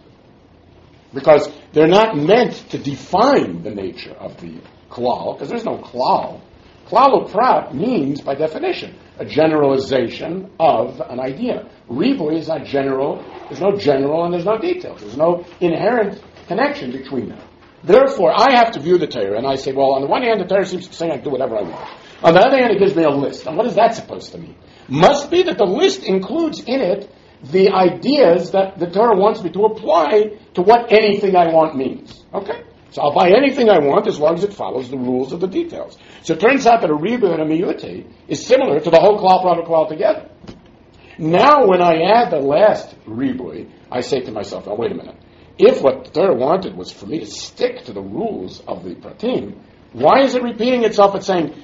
Because they're not meant to define the nature of the klal, because there's no klal. Klal prat means, by definition, a generalization of an idea. Ribui is not general, there's no general and there's no detail. There's no inherent connection between them. Therefore, I have to view the Torah, and I say, well, on the one hand, the Torah seems to say I can do whatever I want. On the other hand, it gives me a list. And what is that supposed to mean? Must be that the list includes in it the ideas that the Torah wants me to apply to what anything I want means. Okay? So I'll buy anything I want as long as it follows the rules of the details. So it turns out that a ribu and a miyute is similar to the whole klal pradu klal together. Now when I add the last ribui, I say to myself, oh, wait a minute. If what the Torah wanted was for me to stick to the rules of the pratim, why is it repeating itself? It's saying,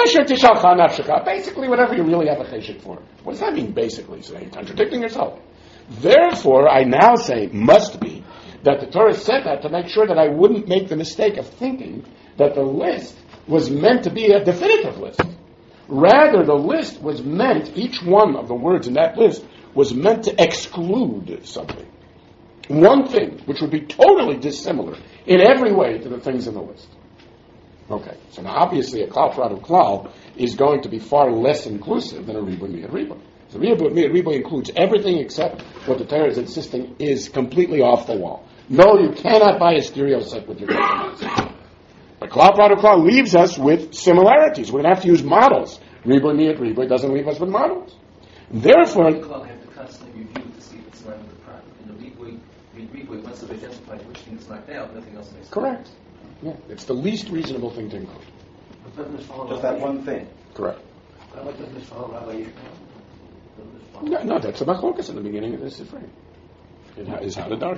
basically whatever you really have a cheshik for. What does that mean, basically? So you're contradicting yourself. Therefore, I now say, must be, that the Torah said that to make sure that I wouldn't make the mistake of thinking that the list was meant to be a definitive list. Rather, the list was meant, each one of the words in that list was meant to exclude something. One thing, which would be totally dissimilar in every way to the things in the list. Okay, so now obviously a klal pradu klal is going to be far less inclusive than a ribui miyut ribui. So ribui miyut ribui includes everything except what the Torah is insisting is completely off the wall. No, you cannot buy a stereo set with your customers. But klal pradu klal leaves us with similarities. We're going to have to use models. Ribui miyut ribui doesn't leave us with models. Therefore, the klal have to constantly review to see if it's not in the product. In the ribui, ribui, once they've identified which thing is knocked out, nothing else makes sense. Correct. Yeah, it's the least reasonable thing to include. Just that one thing. Correct. Rabbi, doesn't this follow Rabbi Yishmael? No, no, that's the machlokas in the beginning of this is right. It is how to darshan.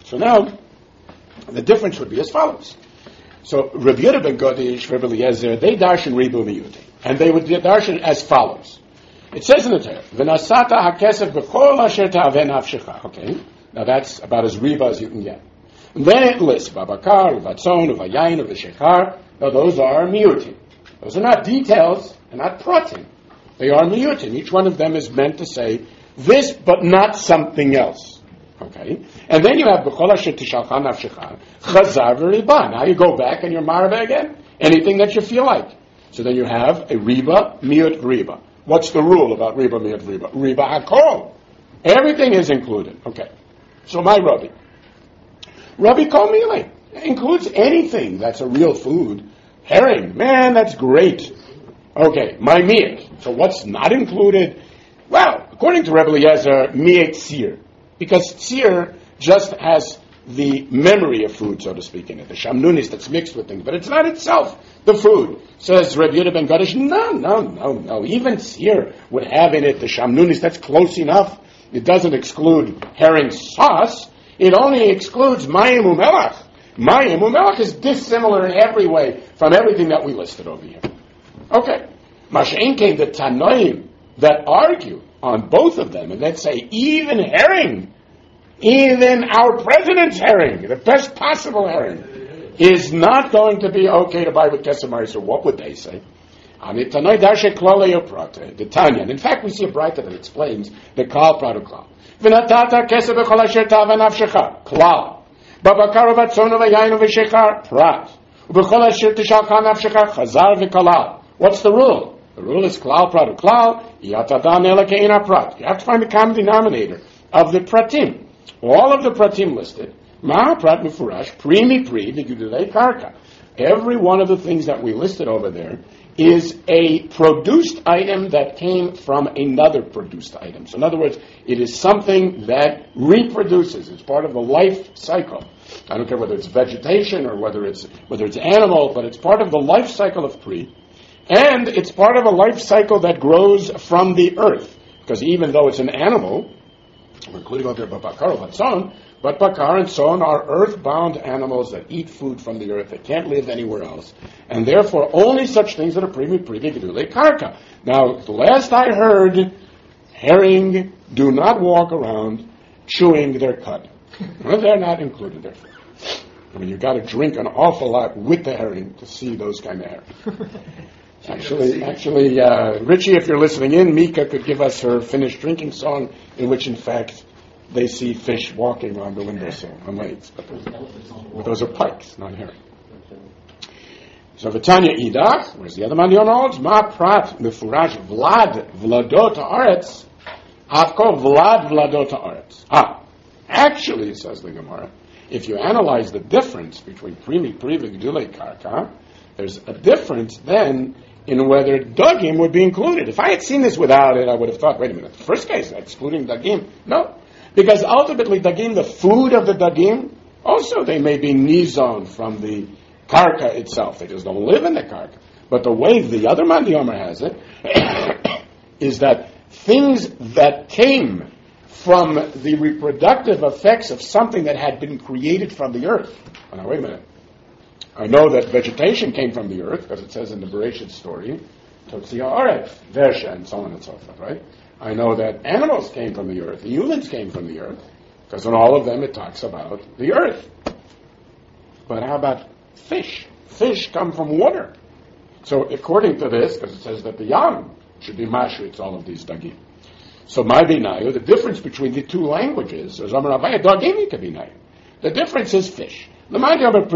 So now, the difference would be as follows. So Rav Yehuda ben Godish, Rav Eliezer, they darshan ribu miyuti, and they would darshan as follows. It says in the Torah, "V'nasata hakesef b'chol asher ta'aveh nafshecha." Okay, now that's about as riba as you can get. And then it lists v'abakar, v'vatzon, v'vayayin, v'shechar. Now those are miyutim. Those are not details and not pratim. They are miyutim. Each one of them is meant to say this, but not something else. Okay, and then you have b'chol asher tishalcha nafshecha chazar v'riba. Now you go back and you're marva again. Anything that you feel like. So then you have a riba, miyut, riba. What's the rule about riba, miyut, riba? Riba hakol. Everything is included. Okay. So my Rabbi. Rabbi Kol Milei includes anything that's a real food. Herring. Man, that's great. Okay. My miyut. So what's not included? Well, according to Rebbe Eliezer, miyut seer. Because seer just has the memory of food, so to speak, in it. The shamnunis that's mixed with things. But it's not itself the food. Says Rav Yehuda ben Godish, no, no, no, no. Even seer would have in it the shamnunis. That's close enough. It doesn't exclude herring sauce. It only excludes mayim umelach. Mayim umelach is dissimilar in every way from everything that we listed over here. Okay. Masha'in came the Tanoim that argue on both of them, and that say even herring, even our president's herring, the best possible herring, is not going to be okay to buy with Kesamari. So what would they say? The Tanya. In fact, we see a brighter that explains the Klal Pradu Klal. V'natata kesef b'chol asher ta'aveh nafshecha. Klal. Babakar v'vatzon v'yayin v'shechar. Prat. U'b'chol asher tishalcha nafshecha. Chazar v'kalal. What's the rule? The rule is Klal Pradu Klal. Yatadan ela prat. You have to find the common denominator of the pratim. All of the pratim listed. Ma prat mufurash. Primi pri v'gudulei karka. Every one of the things that we listed over there is a produced item that came from another produced item. So in other words, it is something that reproduces. It's part of the life cycle. I don't care whether it's vegetation or whether it's whether it's animal, but it's part of the life cycle of Pri. And it's part of a life cycle that grows from the earth. Because even though it's an animal, we're including out there Bakar and Son, but Bakar and Son are earth-bound animals that eat food from the earth. They can't live anywhere else. And therefore, only such things that are primi primi gedule karka. Now, the last I heard, herring do not walk around chewing their cud. Well, they're not included, therefore. I mean, you've got to drink an awful lot with the herring to see those kind of herring. Actually, actually, uh, Richie, if you're listening in, Mika could give us her Finnish drinking song, in which, in fact, they see fish walking on the windowsill on lakes. But those, but those are pikes, not herring. So, V'tanya idach, where's the other man? Yonolds, ma prat mefurash vlad vladot haaretz, avko vlad vladot haaretz. Ah, actually, says the Gemara, if you analyze the difference between primi privi gdulei karka, there's a difference then in whether dagim would be included. If I had seen this without it, I would have thought, wait a minute, the first case, excluding dagim. No. Because ultimately, dagim, the food of the dagim, also they may be nizon from the karka itself. They just don't live in the karka. But the way the other man, the Omer, has it, is that things that came from the reproductive effects of something that had been created from the earth. Oh, now, wait a minute. I know that vegetation came from the earth, because it says in the Bereshit story, Totzia Aretz, Versha, and so on and so forth, right? I know that animals came from the earth, the humans came from the earth, because in all of them it talks about the earth. But how about fish? Fish come from water. So according to this, because it says that the yam should be mashritz, all of these dagim. So my binayu, the difference between the two languages, is Amar Abaye, dagim binayu. The difference is fish. We include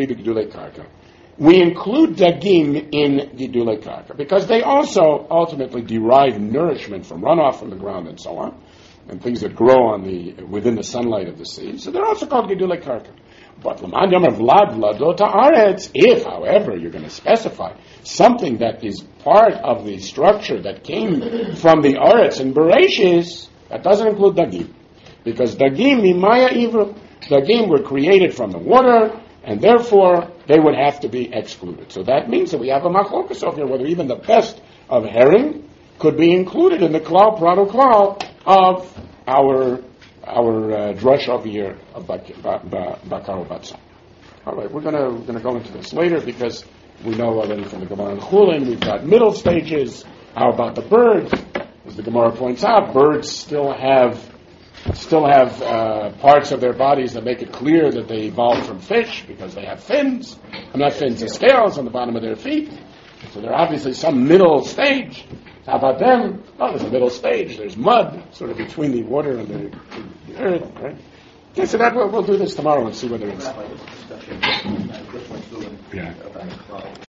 dagim in gidulei karka because they also ultimately derive nourishment from runoff from the ground and so on, and things that grow on the within the sunlight of the sea. So they're also called gidulei karka. But vlad vladot haaretz, if, however, you're going to specify something that is part of the structure that came from the aretz and bereshis, that doesn't include dagim, because dagim mimaya ivru. Dagim were created from the water, and therefore they would have to be excluded. So that means that we have a machlokas over here, whether even the best of herring could be included in the klal pradu klal of our our uh, drush over here of Bak- ba- ba- Bakar Batza. All right, we're going to we're going to go into this later because we know already from the Gemara and Chulin we've got middle stages. How about the birds? As the Gemara points out, birds still have still have uh, parts of their bodies that make it clear that they evolved from fish because they have fins. I'm not fins, the scales on the bottom of their feet. So they're obviously some middle stage. How about them? Oh, there's a middle stage. There's mud sort of between the water and the, the earth, right? Okay, so that we'll, we'll do this tomorrow and see whether it's... Rabbi, this discussion, uh, different doing Yeah. about